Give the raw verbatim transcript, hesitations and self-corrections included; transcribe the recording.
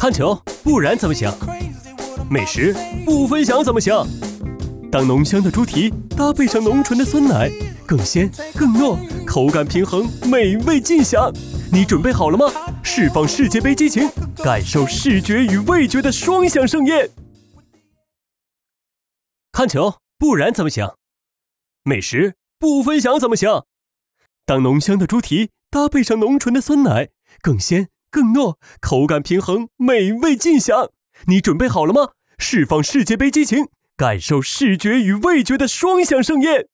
看球不燃怎么行？美食不分享怎么行？当浓香的猪蹄搭配上浓醇的酸奶，更鲜更糯，口感平衡，美味尽享。你准备好了吗？释放世界杯激情，感受视觉与味觉的双享盛宴。看球不燃怎么行？美食不分享怎么行？当浓香的猪蹄搭配上浓醇的酸奶，更鲜更糯，口感平衡，美味尽享。你准备好了吗？释放世界杯激情，感受视觉与味觉的双享盛宴。